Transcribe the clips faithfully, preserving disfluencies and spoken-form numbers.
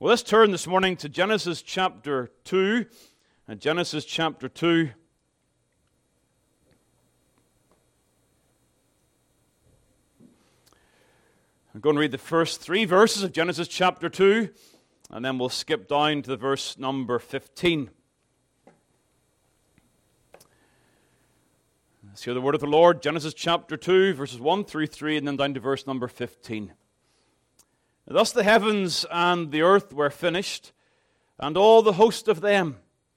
Well, let's turn this morning to Genesis chapter two. And Genesis chapter two. I'm going to read the first three verses of Genesis chapter two, and then we'll skip down to the verse number fifteen. Let's hear the word of the Lord. Genesis chapter two, verses one through three, and then down to verse number fifteen. Thus the heavens and the earth were finished, and all the host of them.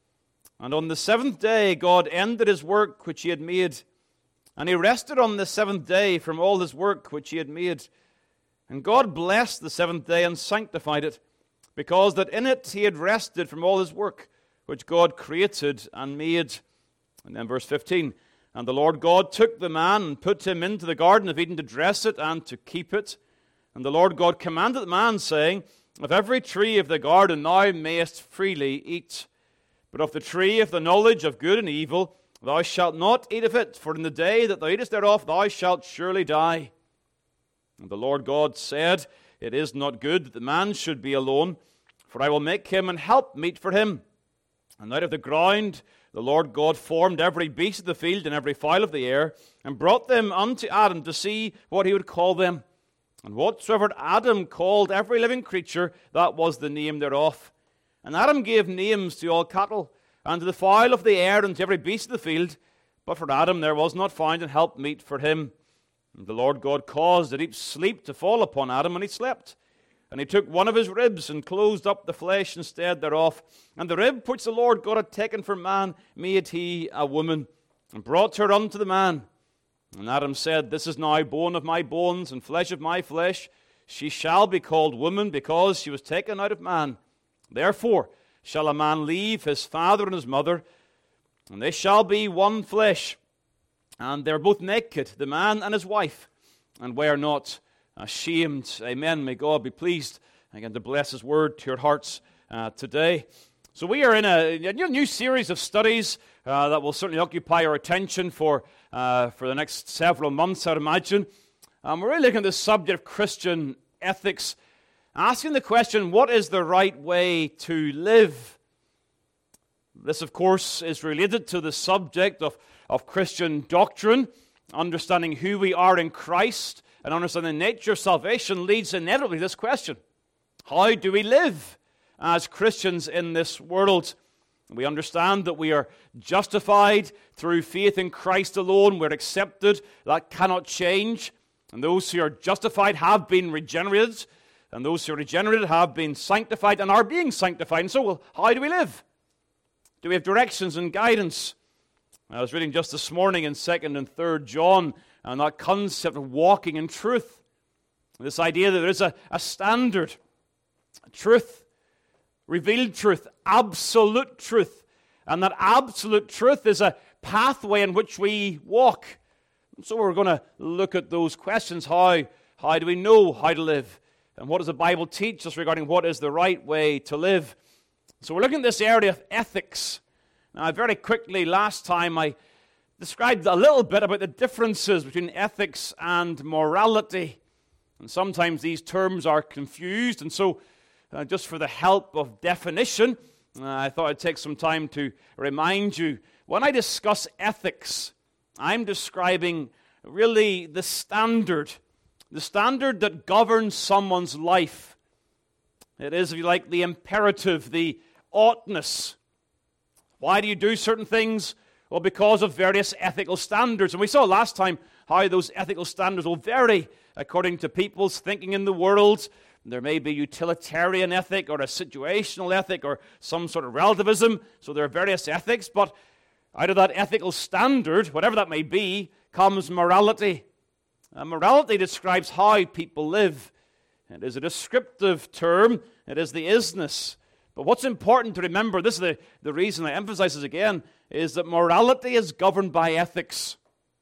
And on the seventh day God ended his work which he had made, and he rested on the seventh day from all his work which he had made. And God blessed the seventh day and sanctified it, because that in it he had rested from all his work which God created and made. And then verse fifteen. And the Lord God took the man and put him into the garden of Eden to dress it and to keep it. And the Lord God commanded the man, saying, Of every tree of the garden thou mayest freely eat, but of the tree of the knowledge of good and evil thou shalt not eat of it, for in the day that thou eatest thereof thou shalt surely die. And the Lord God said, It is not good that the man should be alone, for I will make him an helpmeet for him. And out of the ground the Lord God formed every beast of the field and every fowl of the air, and brought them unto Adam to see what he would call them. And whatsoever Adam called every living creature, that was the name thereof. And Adam gave names to all cattle, and to the fowl of the air, and to every beast of the field. But for Adam there was not found an helpmeet for him. And the Lord God caused a deep sleep to fall upon Adam, and he slept. And he took one of his ribs, and closed up the flesh instead thereof. And the rib which the Lord God had taken from man made he a woman, and brought her unto the man. And Adam said, This is now bone of my bones, and flesh of my flesh. She shall be called woman, because she was taken out of man. Therefore shall a man leave his father and his mother, and they shall be one flesh. And they were both naked, the man and his wife, and were not ashamed. Amen. May God be pleased again to bless his word to your hearts uh, today. So we are in a, a new series of studies uh, that will certainly occupy our attention for uh, for the next several months, I'd imagine. Um, we're really looking at the subject of Christian ethics, asking the question, what is the right way to live? This, of course, is related to the subject of, of Christian doctrine. Understanding who we are in Christ and understanding the nature of salvation leads inevitably to this question. How do we live as Christians in this world? We understand that we are justified through faith in Christ alone. We're accepted. That cannot change. And those who are justified have been regenerated. And those who are regenerated have been sanctified and are being sanctified. And so, well, how do we live? Do we have directions and guidance? I was reading just this morning in second and third John, and that concept of walking in truth. This idea that there is a, a standard, a truth, revealed truth, absolute truth. And that absolute truth is a pathway in which we walk. And so we're going to look at those questions. How, how do we know how to live? And what does the Bible teach us regarding what is the right way to live? So we're looking at this area of ethics. Now, very quickly, last time I described a little bit about the differences between ethics and morality. And sometimes these terms are confused, and so uh, just for the help of definition, uh, I thought I'd take some time to remind you. When I discuss ethics, I'm describing really the standard, the standard that governs someone's life. It is, if you like, the imperative, the oughtness. Why do you do certain things? Well, because of various ethical standards. And we saw last time how those ethical standards will vary according to people's thinking in the world. There may be utilitarian ethic or a situational ethic or some sort of relativism. So there are various ethics, but out of that ethical standard, whatever that may be, comes morality. And morality describes how people live. It is a descriptive term. It is the isness. But what's important to remember, this is the, the reason I emphasize this again, is that morality is governed by ethics.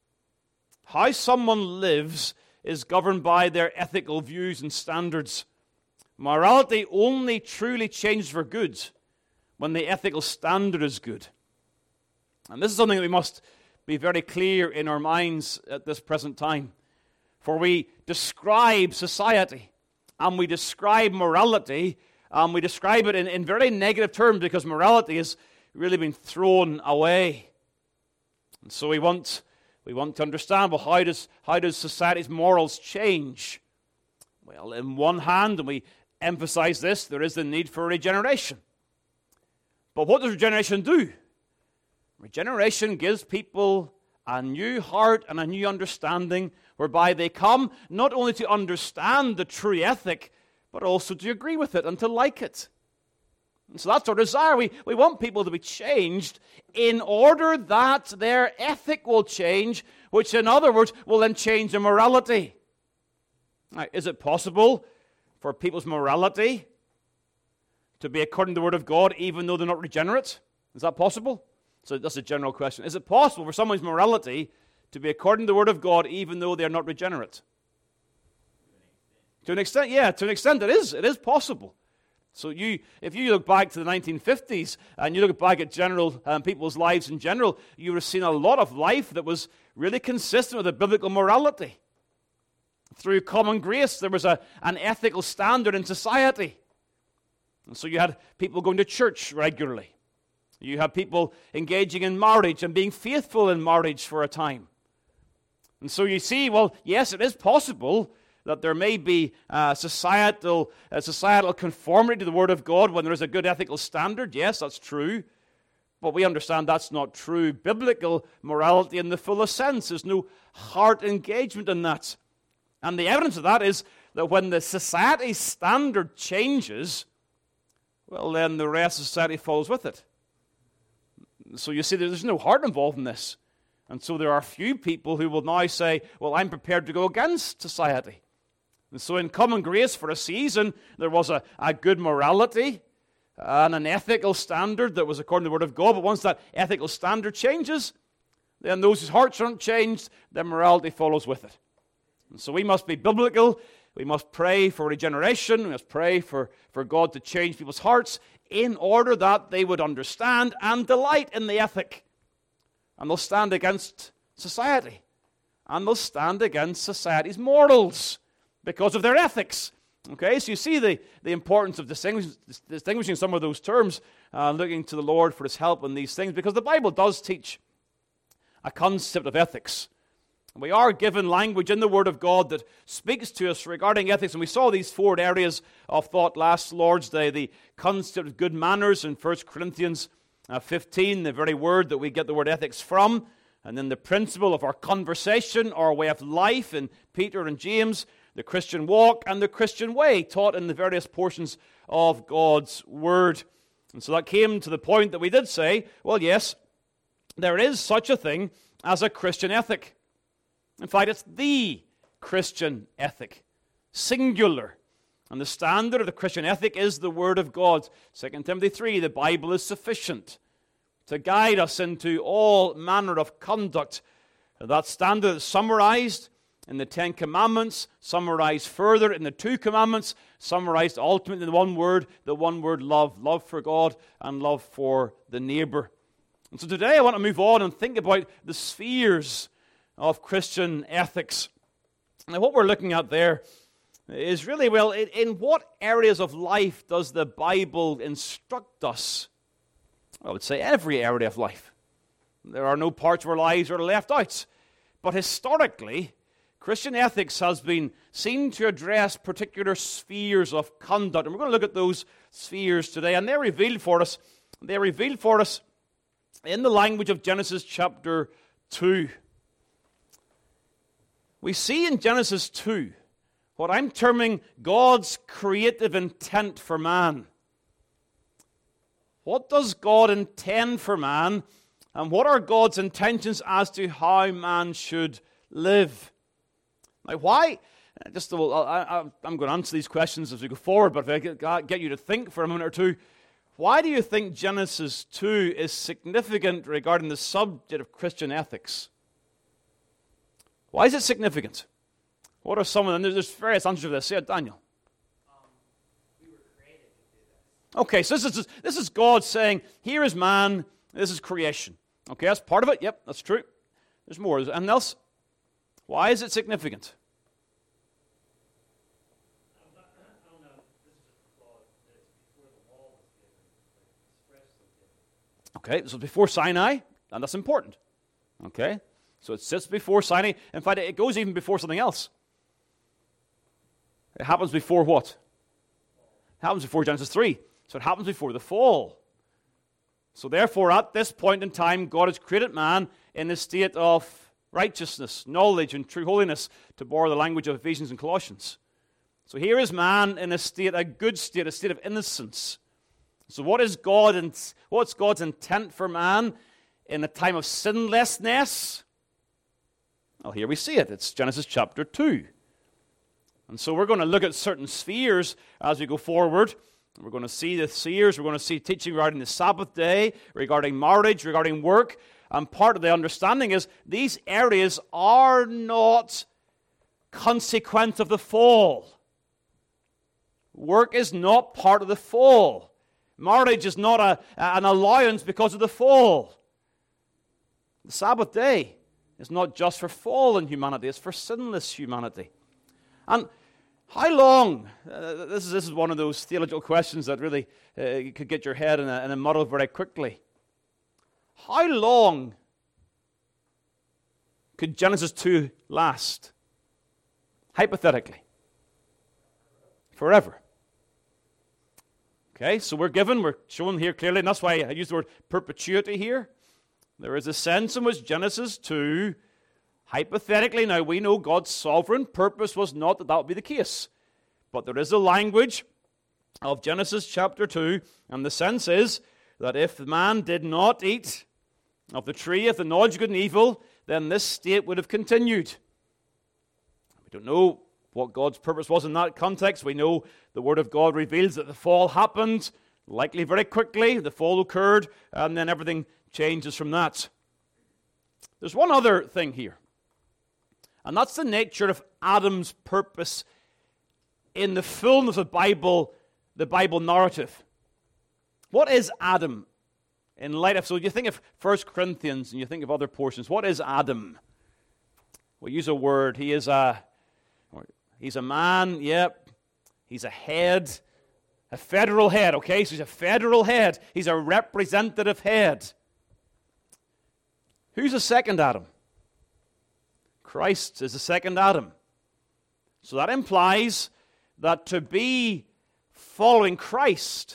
How someone lives is governed by their ethical views and standards. Morality only truly changes for good when the ethical standard is good. And this is something that we must be very clear in our minds at this present time. For we describe society and we describe morality Um, we describe it in, in very negative terms because morality has really been thrown away. And so we want, we want to understand, well, how does, how does society's morals change? Well, in one hand, and we emphasize this, there is the need for regeneration. But what does regeneration do? Regeneration gives people a new heart and a new understanding whereby they come not only to understand the true ethic, but also to agree with it and to like it. And so that's our desire. We, we want people to be changed in order that their ethic will change, which in other words will then change their morality. Now, is it possible for people's morality to be according to the Word of God even though they're not regenerate? Is that possible? So that's a general question. Is it possible for someone's morality to be according to the Word of God even though they're not regenerate? To an extent, yeah, to an extent it is. It is possible. So you, if you look back to the nineteen fifties and you look back at general um, people's lives in general, you would have seen a lot of life that was really consistent with a biblical morality. Through common grace, there was a, an ethical standard in society. And so you had people going to church regularly. You had people engaging in marriage and being faithful in marriage for a time. And so you see, well, yes, it is possible that there may be uh, societal, uh, societal conformity to the Word of God when there is a good ethical standard. Yes, that's true. But we understand that's not true biblical morality in the fullest sense. There's no heart engagement in that. And the evidence of that is that when the society's standard changes, well, then the rest of society follows with it. So you see, there's no heart involved in this. And so there are few people who will now say, well, I'm prepared to go against society. And so in common grace for a season, there was a, a good morality and an ethical standard that was according to the Word of God. But once that ethical standard changes, then those whose hearts aren't changed, their morality follows with it. And so we must be biblical. We must pray for regeneration. We must pray for, for God to change people's hearts in order that they would understand and delight in the ethic. And they'll stand against society. And they'll stand against society's morals because of their ethics. Okay, so you see the, the importance of distinguishing, distinguishing some of those terms, uh, looking to the Lord for His help in these things, because the Bible does teach a concept of ethics. We are given language in the Word of God that speaks to us regarding ethics, and we saw these four areas of thought last Lord's Day. The concept of good manners in First Corinthians uh, fifteen, the very word that we get the word ethics from, and then the principle of our conversation, our way of life in Peter and James, the Christian walk, and the Christian way taught in the various portions of God's Word. And so that came to the point that we did say, well, yes, there is such a thing as a Christian ethic. In fact, it's the Christian ethic, singular. And the standard of the Christian ethic is the Word of God. Second Timothy three, the Bible is sufficient to guide us into all manner of conduct. That standard is summarized in the Ten Commandments, summarized further in the Two Commandments, summarized ultimately in the one word, the one word love, love for God and love for the neighbor. And so today I want to move on and think about the spheres of Christian ethics. Now what we're looking at there is really, well, in, in what areas of life does the Bible instruct us? I would say every area of life. There are no parts of our lives that are left out. But historically, Christian ethics has been seen to address particular spheres of conduct. And we're going to look at those spheres today. And they're revealed for us. They're revealed for us in the language of Genesis chapter two. We see in Genesis two what I'm terming God's creative intent for man. What does God intend for man? And what are God's intentions as to how man should live? Now, why? Just I, I, I'm going to answer these questions as we go forward, but if I get, get you to think for a minute or two, why do you think Genesis two is significant regarding the subject of Christian ethics? Why is it significant? What are some of them? There's various answers to this. Yeah, Daniel. Um, we were created to do this. Okay, so this is this is God saying, here is man, this is creation. Okay, that's part of it. Yep, that's true. There's more. Anything else? Why is it significant? I don't know. This is just flawed. That it's Okay, so before Sinai, and that's important. Okay, so it sits before Sinai. In fact, it goes even before something else. It happens before what? It happens before Genesis three. So it happens before the fall. So therefore, at this point in time, God has created man in a state of righteousness, knowledge, and true holiness, to borrow the language of Ephesians and Colossians. So here is man in a state, a good state, a state of innocence. So what is God and what's God's intent for man in a time of sinlessness? Well, here we see it. It's Genesis chapter two. And so we're going to look at certain spheres as we go forward. We're going to see the spheres. We're going to see teaching regarding the Sabbath day, regarding marriage, regarding work. And part of the understanding is these areas are not consequence of the fall. Work is not part of the fall. Marriage is not a, an allowance because of the fall. The Sabbath day is not just for fallen humanity, it's for sinless humanity. And how long, uh, this, is, this is one of those theological questions that really uh, you could get your head in a, in a muddle very quickly. How long could Genesis two last? Hypothetically. Forever. Okay, so we're given, we're shown here clearly, and that's why I use the word perpetuity here. There is a sense in which Genesis two, hypothetically, now we know God's sovereign purpose was not that that would be the case. But there is a language of Genesis chapter two, and the sense is that if man did not eat of the tree of the knowledge of good and evil, then this state would have continued. We don't know what God's purpose was in that context. We know the Word of God reveals that the fall happened, likely very quickly. The fall occurred, and then everything changes from that. There's one other thing here, and that's the nature of Adam's purpose in the fullness of Bible, the Bible narrative. What is Adam in light of, so you think of First Corinthians and you think of other portions, what is Adam? We use a word, he is a, he's a man, yep, he's a head, a federal head, okay, so he's a federal head, he's a representative head. Who's the second Adam? Christ is the second Adam. So that implies that to be following Christ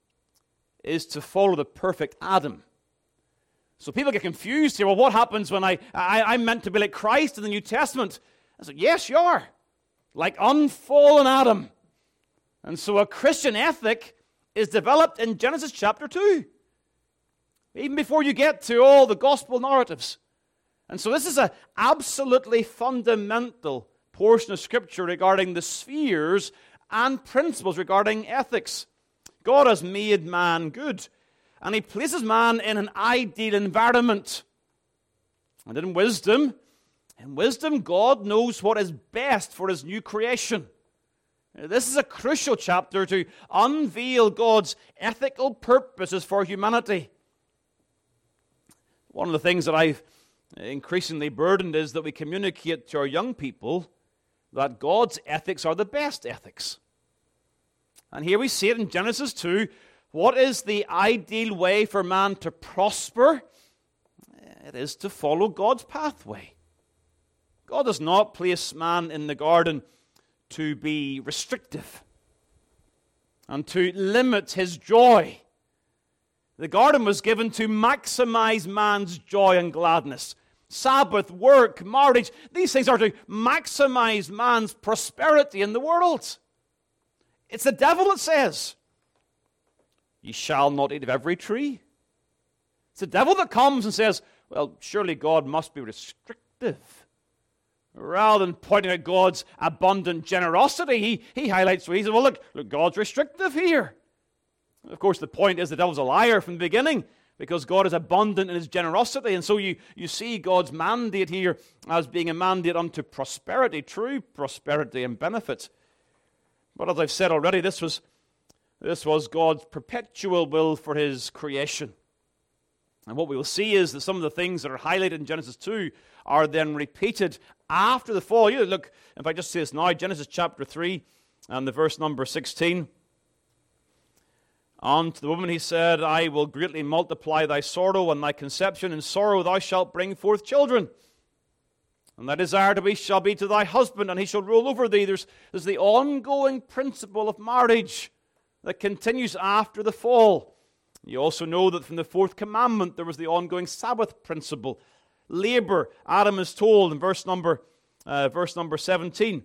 is to follow the perfect Adam. So people get confused here. Well, what happens when I, I, I'm meant to be like Christ in the New Testament? I said, yes, you are. Like unfallen Adam. And so a Christian ethic is developed in Genesis chapter two. Even before you get to all the gospel narratives. And so this is an absolutely fundamental portion of Scripture regarding the spheres and principles regarding ethics. God has made man good, and He places man in an ideal environment. And in wisdom, in wisdom, God knows what is best for His new creation. This is a crucial chapter to unveil God's ethical purposes for humanity. One of the things that I've increasingly burdened is that we communicate to our young people that God's ethics are the best ethics. And here we see it in Genesis two. What is the ideal way for man to prosper? It is to follow God's pathway. God does not place man in the garden to be restrictive and to limit his joy. The garden was given to maximize man's joy and gladness. Sabbath, work, marriage, these things are to maximize man's prosperity in the world. It's the devil that says, "Ye shall not eat of every tree." It's the devil that comes and says, well, surely God must be restrictive. Rather than pointing out God's abundant generosity, he, he highlights, he says, well, look, look, God's restrictive here. Of course, the point is the devil's a liar from the beginning, because God is abundant in His generosity. And so you, you see God's mandate here as being a mandate unto prosperity, true prosperity and benefit. But as I've said already, this was, this was God's perpetual will for His creation. And what we will see is that some of the things that are highlighted in Genesis two are then repeated after the fall. You look, if I just say this now, Genesis chapter three and the verse number sixteen. And to the woman he said, I will greatly multiply thy sorrow and thy conception. In sorrow thou shalt bring forth children. And thy desire to be shall be to thy husband, and he shall rule over thee. There's, there's the ongoing principle of marriage that continues after the fall. You also know that from the fourth commandment there was the ongoing Sabbath principle. Labor, Adam is told in verse number, uh, verse number seventeen,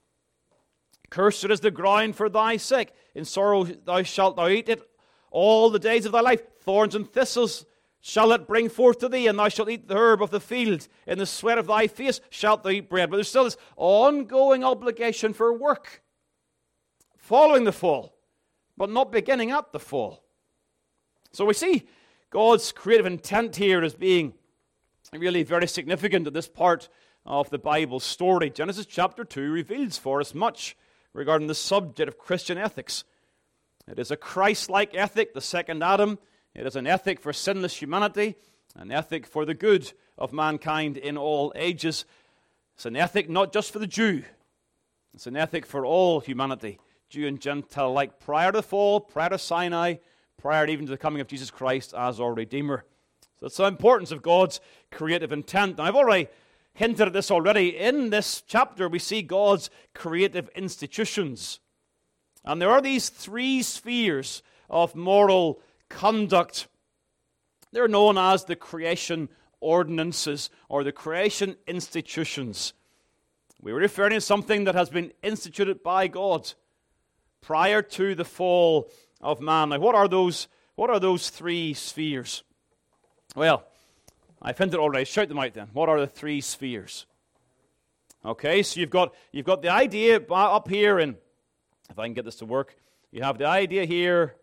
cursed is the ground for thy sake. In sorrow thou shalt thou eat it all the days of thy life. Thorns and thistles shall it bring forth to thee, and thou shalt eat the herb of the field. In the sweat of thy face shalt thou eat bread. But there's still this ongoing obligation for work following the fall, but not beginning at the fall. So we see God's creative intent here as being really very significant at this part of the Bible story. Genesis chapter two reveals for us much regarding the subject of Christian ethics. It is a Christ-like ethic, the second Adam. It is an ethic for sinless humanity, an ethic for the good of mankind in all ages. It's an ethic not just for the Jew. It's an ethic for all humanity, Jew and Gentile alike, prior to the fall, prior to Sinai, prior even to the coming of Jesus Christ as our Redeemer. So that's the importance of God's creative intent. And I've already hinted at this already. In this chapter, we see God's creative institutions. And there are these three spheres of moral conduct. They're known as the creation ordinances or the creation institutions. We're referring to something that has been instituted by God prior to the fall of man. Now, what are those, what are those three spheres? Well, I've hinted already. Shout them out then. What are the three spheres? Okay, so you've got you've got the idea up here, and if I can get this to work, you have the idea here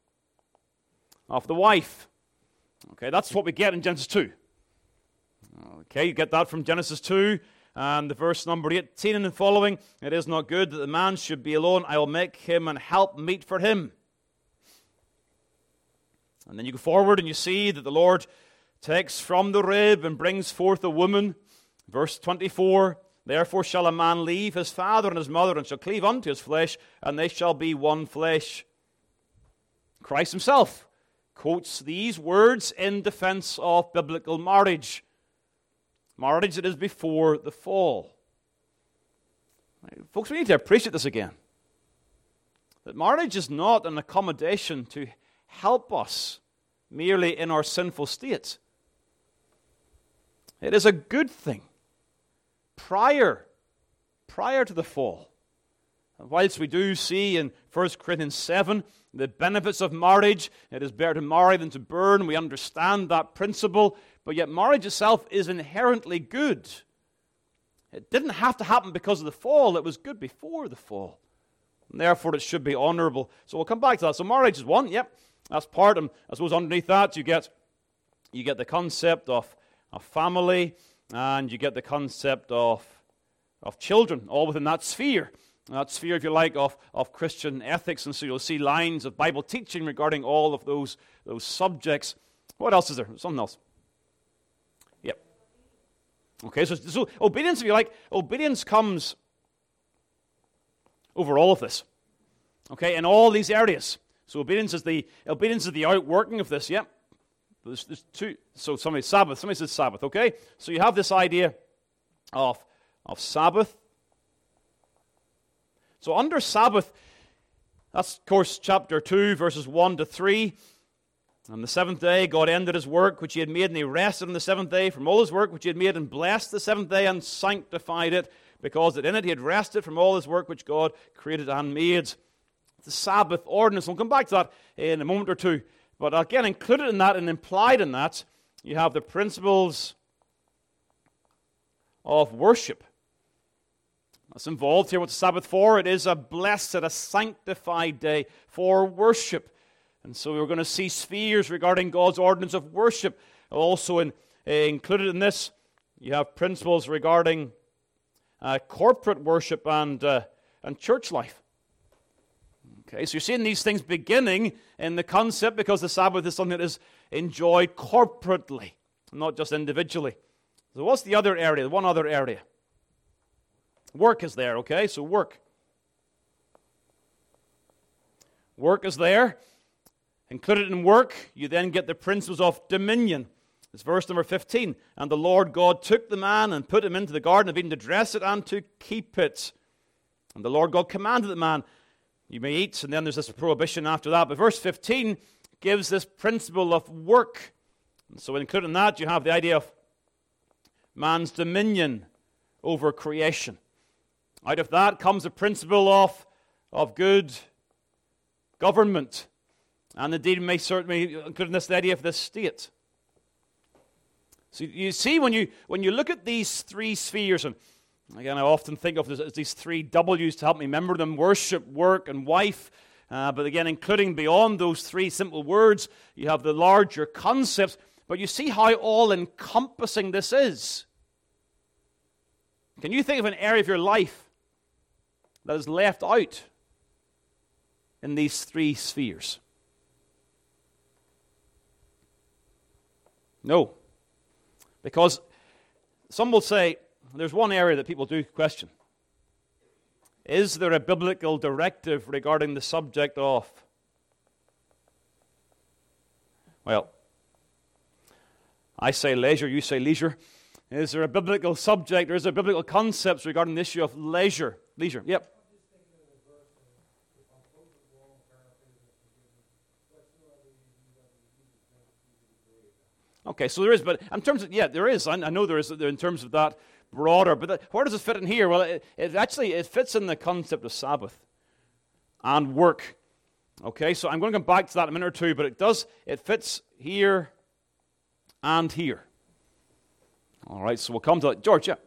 of the wife. Okay, that's what we get in Genesis two. Okay, you get that from Genesis two, and the verse number eighteen and following. It is not good that the man should be alone. I will make him an helpmeet for him. And then you go forward and you see that the Lord takes from the rib and brings forth a woman. Verse twenty-four, therefore shall a man leave his father and his mother and shall cleave unto his flesh, and they shall be one flesh. Christ himself quotes these words in defense of biblical marriage. Marriage that is before the fall. Now, folks, we need to appreciate this again. That marriage is not an accommodation to help us merely in our sinful state. It is a good thing prior, prior to the fall. And whilst we do see in First Corinthians seven the benefits of marriage, it is better to marry than to burn, we understand that principle, but yet marriage itself is inherently good. It didn't have to happen because of the fall, it was good before the fall. And therefore it should be honorable. So we'll come back to that. So marriage is one, yep. That's part, and I suppose underneath that you get you get the concept of, of family, and you get the concept of, of children, all within that sphere. That sphere, if you like, of, of Christian ethics. And so you'll see lines of Bible teaching regarding all of those, those subjects. What else is there? Something else. Yep. Okay, so, so obedience, if you like, obedience comes over all of this. Okay, in all these areas. So obedience is the obedience is the outworking of this. Yep. There's, there's two. So somebody Sabbath. Somebody says Sabbath. Okay. So you have this idea of of Sabbath. So under Sabbath, that's of course chapter two, verses one to three. On the seventh day, God ended his work which he had made, and he rested on the seventh day from all his work which he had made, and blessed the seventh day and sanctified it, because that in it he had rested from all his work which God created and made. The Sabbath ordinance. We'll come back to that in a moment or two. But again, included in that and implied in that, you have the principles of worship. That's involved here. What's the Sabbath for? It is a blessed, a sanctified day for worship. And so we're going to see spheres regarding God's ordinance of worship. Also in, uh, included in this, you have principles regarding uh, corporate worship and, uh, and church life. Okay, so you're seeing these things beginning in the concept because the Sabbath is something that is enjoyed corporately, not just individually. So what's the other area? One other area. Work is there, okay? So work. Work is there. Included in work, you then get the principles of dominion. It's verse number fifteen. And the Lord God took the man and put him into the garden of Eden to dress it and to keep it. And the Lord God commanded the man, you may eat, and then there's this prohibition after that. But verse fifteen gives this principle of work. And so included in that, you have the idea of man's dominion over creation. Out of that comes the principle of, of good government. And indeed, may certainly include in this the idea of the state. So you see, when you when you look at these three spheres, and again, I often think of this as these three W's to help me remember them: worship, work, and wife. Uh, but again, including beyond those three simple words, you have the larger concepts. But you see how all-encompassing this is. Can you think of an area of your life that is left out in these three spheres? No. Because some will say, there's one area that people do question. Is there a biblical directive regarding the subject of? Well, I say leisure, you say leisure. Is there a biblical subject, or is there biblical concepts regarding the issue of leisure? Leisure, yep. Okay, so there is, but in terms of, yeah, there is. I, I know there is in terms of that broader, but that, where does it fit in here? Well, it, it actually, it fits in the concept of Sabbath and work. Okay, so I'm going to come back to that in a minute or two, but it does, it fits here and here. All right, so we'll come to that. George, yeah.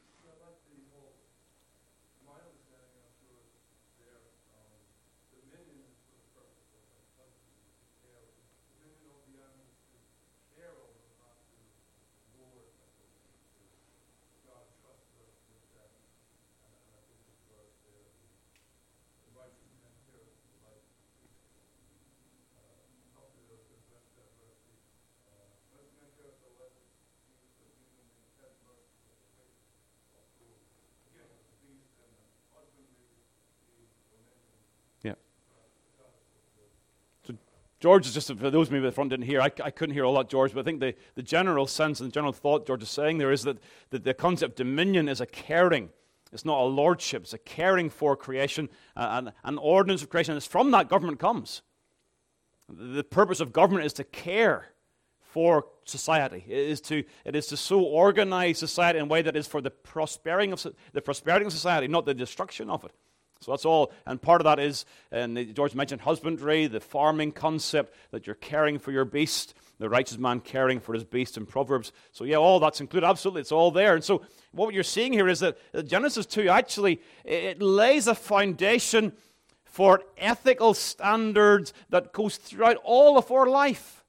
George is just, for those of me at the front didn't hear, I, I couldn't hear all that, George, but I think the, the general sense and the general thought George is saying there is that, that the concept of dominion is a caring. It's not a lordship. It's a caring for creation, uh, and an ordinance of creation. And it's from that government comes. The purpose of government is to care for society. It is to, it is to so organize society in a way that is for the prospering of, the prosperity of society, not the destruction of it. So that's all, and part of that is, and George mentioned husbandry, the farming concept, that you're caring for your beast, the righteous man caring for his beast in Proverbs. So yeah, all that's included, absolutely, it's all there. And so what you're seeing here is that Genesis two actually, it lays a foundation for ethical standards that goes throughout all of our life.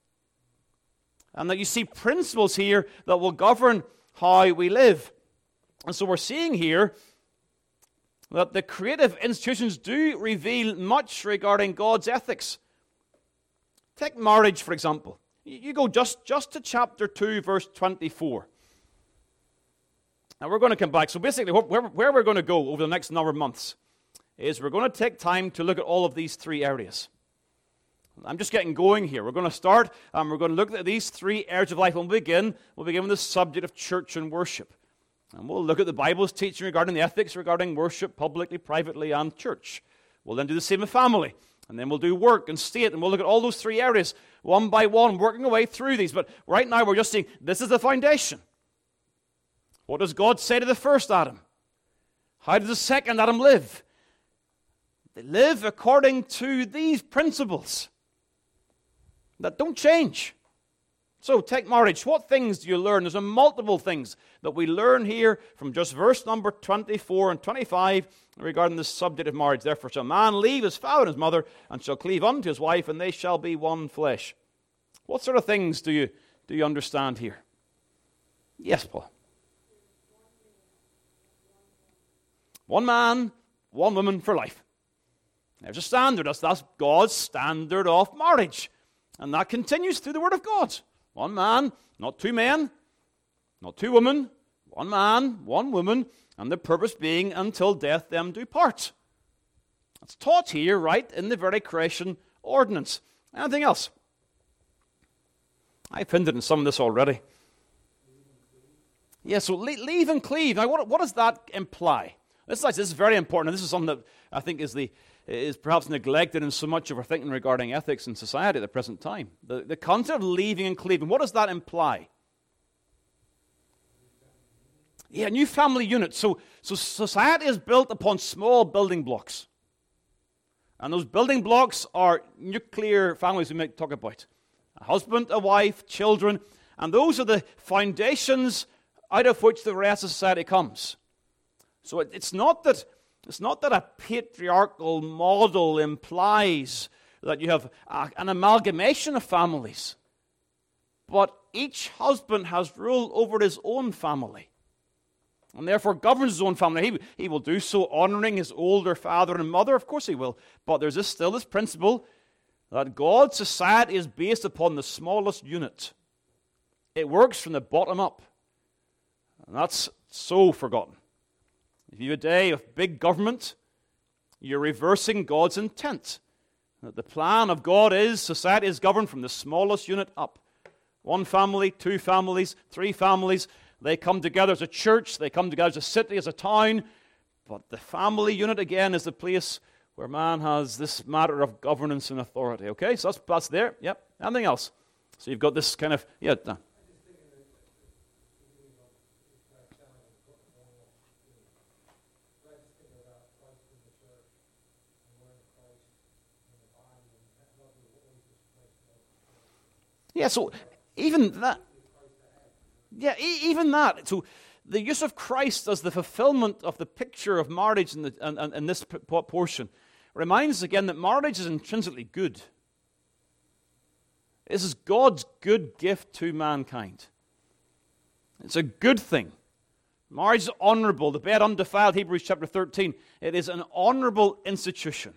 And that you see principles here that will govern how we live. And so we're seeing here that the creative institutions do reveal much regarding God's ethics. Take marriage, for example. You go just, just to chapter two, verse twenty-four. Now we're going to come back. So basically, where, where we're going to go over the next number of months is we're going to take time to look at all of these three areas. I'm just getting going here. We're going to start, and we're going to look at these three areas of life. When we begin, we'll begin with the subject of church and worship. And we'll look at the Bible's teaching regarding the ethics regarding worship, publicly, privately, and church. We'll then do the same with family. And then we'll do work and state, and we'll look at all those three areas, one by one, working our way through these. But right now we're just seeing, this is the foundation. What does God say to the first Adam? How does the second Adam live? They live according to these principles that don't change. So, take marriage. What things do you learn? There's a multiple things that we learn here from just verse number twenty-four and twenty-five regarding the subject of marriage. Therefore shall a man leave his father and his mother and shall cleave unto his wife, and they shall be one flesh. What sort of things do you, do you understand here? Yes, Paul. One man, one woman for life. There's a standard. That's, that's God's standard of marriage. And that continues through the Word of God. One man, not two men, not two women, one man, one woman, and the purpose being until death them do part. That's taught here, right, in the very creation ordinance. Anything else? I've hinted in some of this already. Yeah, so leave and cleave. Now, what, what does that imply? This is, this is very important, and this is something that I think is the is perhaps neglected in so much of our thinking regarding ethics in society at the present time. The, the concept of leaving and cleaving, what does that imply? Yeah, new family unit. So, so society is built upon small building blocks. And those building blocks are nuclear families we might talk about. A husband, a wife, children, and those are the foundations out of which the rest of society comes. So it, it's not that it's not that a patriarchal model implies that you have a, an amalgamation of families, but each husband has rule over his own family, and therefore governs his own family. He, he will do so honoring his older father and mother, of course he will, but there's this, still this principle that God's society is based upon the smallest unit. It works from the bottom up, and that's so forgotten. If you have a day of big government, you're reversing God's intent. That the plan of God is society is governed from the smallest unit up. One family, two families, three families, they come together as a church, they come together as a city, as a town, but the family unit again is the place where man has this matter of governance and authority. Okay, so that's, that's there. Yep. Anything else? So you've got this kind of, yeah. No. Yeah, so even that, yeah, e- even that. So the use of Christ as the fulfillment of the picture of marriage in, the, in, in, in this p- portion reminds us again that marriage is intrinsically good. This is God's good gift to mankind. It's a good thing. Marriage is honorable. The bed undefiled, Hebrews chapter thirteen. It is an honorable institution.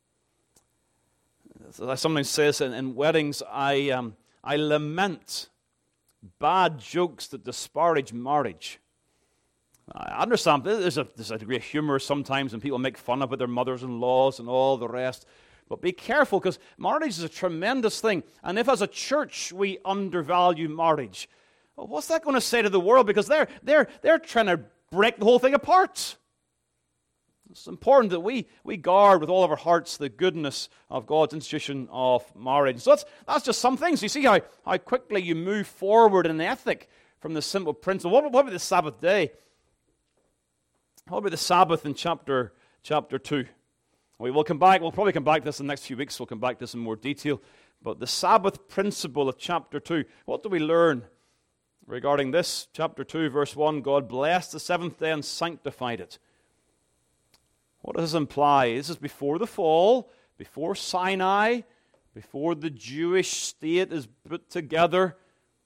As I sometimes say in, in weddings, I... Um, I lament bad jokes that disparage marriage. I understand there's a, there's a degree of humor sometimes when people make fun of their mothers-in-laws and all the rest. But be careful, because marriage is a tremendous thing. And if as a church we undervalue marriage, well, what's that going to say to the world? Because they're, they're, they're trying to break the whole thing apart. It's important that we, we guard with all of our hearts the goodness of God's institution of marriage. So that's, that's just some things. You see how, how quickly you move forward in ethic from the simple principle. What, what about the Sabbath day? What about the Sabbath in chapter, chapter two? We will come back. We'll probably come back to this in the next few weeks. We'll come back to this in more detail. But the Sabbath principle of chapter two, what do we learn regarding this? Chapter two, verse one, God blessed the seventh day and sanctified it. What does this imply? This is before the fall, before Sinai, before the Jewish state is put together.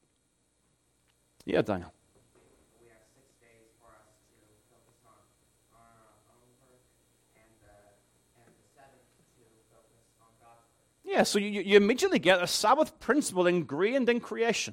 Yeah, Daniel. We have six days for us to focus on our own work, and, uh, and the seventh to focus on God's work. Yeah, so you, you immediately get a Sabbath principle ingrained in creation.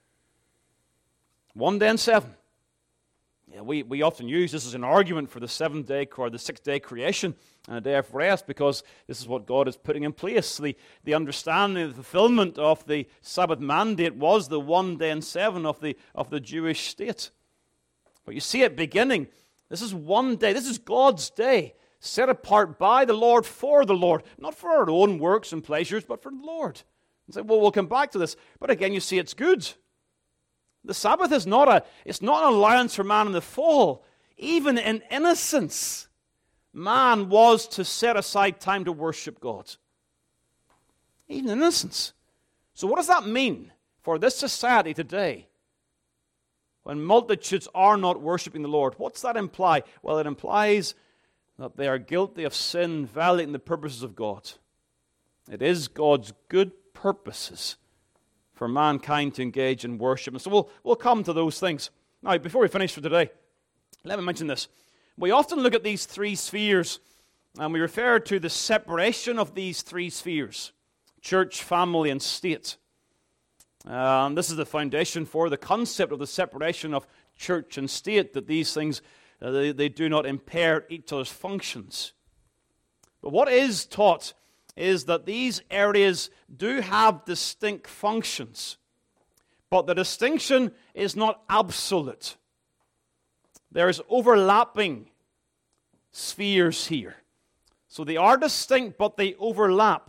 One day and seven. Yeah, we, we often use this as an argument for the seventh day or the sixth day creation and a day of rest, because this is what God is putting in place. The, the understanding, the fulfillment of the Sabbath mandate was the one day and seven of the, of the Jewish state. But you see it beginning. This is one day. This is God's day, set apart by the Lord for the Lord. Not for our own works and pleasures, but for the Lord. And say, well, we'll come back to this. But again, you see it's good. The Sabbath is not a, it's not an allowance for man in the fall. Even in innocence, man was to set aside time to worship God. Even in innocence. So what does that mean for this society today? When multitudes are not worshiping the Lord, what's that imply? Well, it implies that they are guilty of sin, violating the purposes of God. It is God's good purposes for mankind to engage in worship. And so we'll, we'll come to those things. Now, before we finish for today, let me mention this. We often look at these three spheres, and we refer to the separation of these three spheres: church, family, and state. Uh, and this is the foundation for the concept of the separation of church and state, that these things, uh, they, they do not impair each other's functions. But what is taught is that these areas do have distinct functions, but the distinction is not absolute. There's overlapping spheres here. So they are distinct, but they overlap.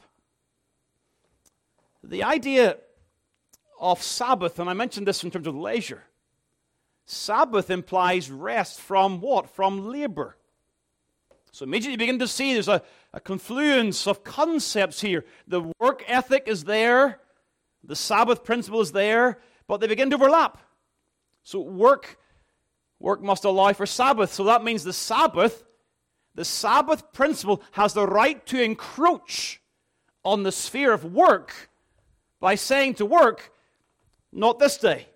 The idea of Sabbath, and I mentioned this in terms of leisure, Sabbath implies rest from what? From labor. So immediately you begin to see there's a, a confluence of concepts here. The work ethic is there, the Sabbath principle is there, but they begin to overlap. So work, work must allow for Sabbath. So that means the Sabbath, the Sabbath principle has the right to encroach on the sphere of work by saying to work, not this day.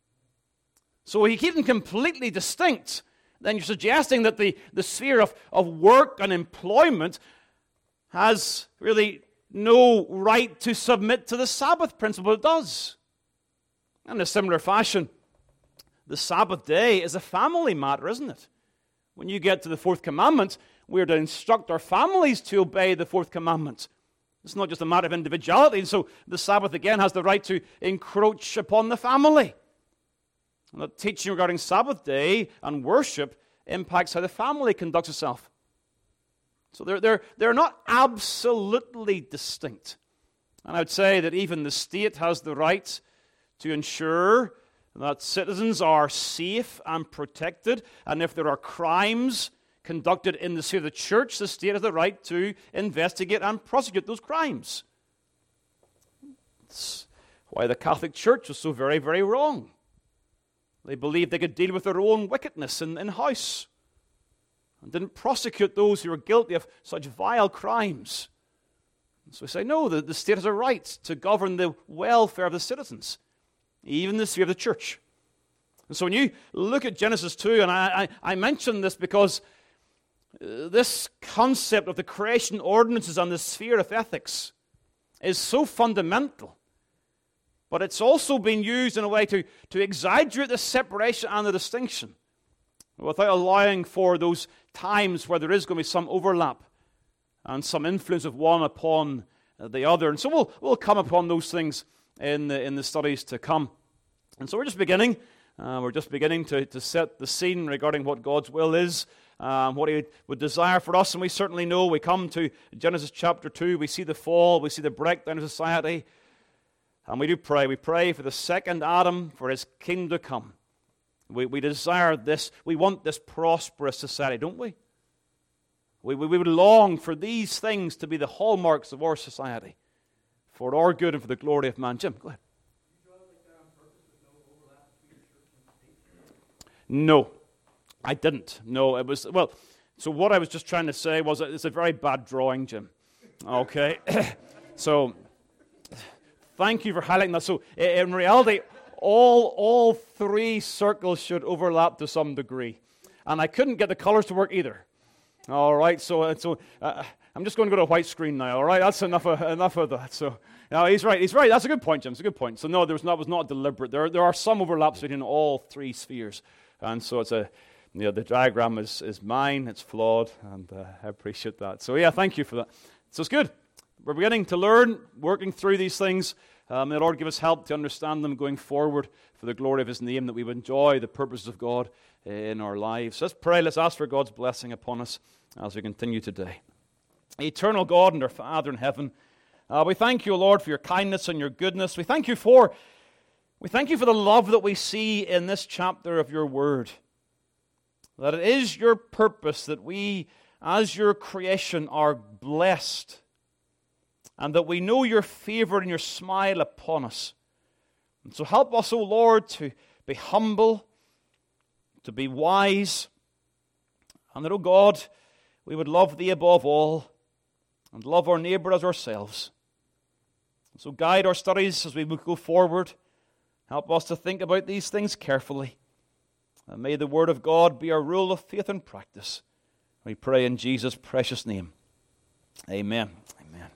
So if you keep them completely distinct, then you're suggesting that the, the sphere of, of work and employment has really no right to submit to the Sabbath principle. It does. In a similar fashion, the Sabbath day is a family matter, isn't it? When you get to the fourth commandment, we're to instruct our families to obey the fourth commandment. It's not just a matter of individuality. And so the Sabbath, again, has the right to encroach upon the family. And the teaching regarding Sabbath day and worship impacts how the family conducts itself. So they're, they're, they're not absolutely distinct. And I would say that even the state has the right to ensure that citizens are safe and protected. And if there are crimes conducted in the sphere of the church, the state has the right to investigate and prosecute those crimes. That's why the Catholic Church was so very, very wrong. They believed they could deal with their own wickedness in, in house and didn't prosecute those who were guilty of such vile crimes. And so we say, no, the, the state has a right to govern the welfare of the citizens, even the sphere of the church. And so when you look at Genesis two, and I, I, I mention this because uh, this concept of the creation ordinances on the sphere of ethics is so fundamental. But it's also been used in a way to, to exaggerate the separation and the distinction without allowing for those times where there is going to be some overlap and some influence of one upon the other. And so we'll, we'll come upon those things in the, in the studies to come. And so we're just beginning. Uh, we're just beginning to, to set the scene regarding what God's will is, um, what He would desire for us. And we certainly know we come to Genesis chapter two, we see the fall, we see the breakdown of society. And we do pray. We pray for the second Adam, for his kingdom to come. We, we desire this. We want this prosperous society, don't we? We, we? we would long for these things to be the hallmarks of our society, for our good and for the glory of man. Jim, go ahead. No, I didn't. No, it was, well, so what I was just trying to say was that it's a very bad drawing, Jim. Okay? So thank you for highlighting that. So in reality, all all three circles should overlap to some degree. And I couldn't get the colors to work either. All right, so so uh, I'm just going to go to a white screen now. All right, that's enough of, enough of that. So no, he's right. He's right. That's a good point, Jim. It's a good point. So no, there was not was not deliberate. There there are some overlaps between all three spheres, and so it's a you know the diagram is is mine. It's flawed, and uh, I appreciate that. So yeah, thank you for that. So it's good. We're beginning to learn, working through these things. Um, may the Lord give us help to understand them going forward for the glory of His name, that we would enjoy the purposes of God in our lives. Let's pray. Let's ask for God's blessing upon us as we continue today. Eternal God and our Father in heaven, uh, we thank you, Lord, for your kindness and your goodness. We thank you for, we thank you for the love that we see in this chapter of your word. That it is your purpose that we, as your creation, are blessed, and that we know your favor and your smile upon us. And so help us, O Lord, to be humble, to be wise, and that, O God, we would love Thee above all, and love our neighbor as ourselves. And so guide our studies as we go forward. Help us to think about these things carefully. And may the Word of God be our rule of faith and practice. We pray in Jesus' precious name. Amen.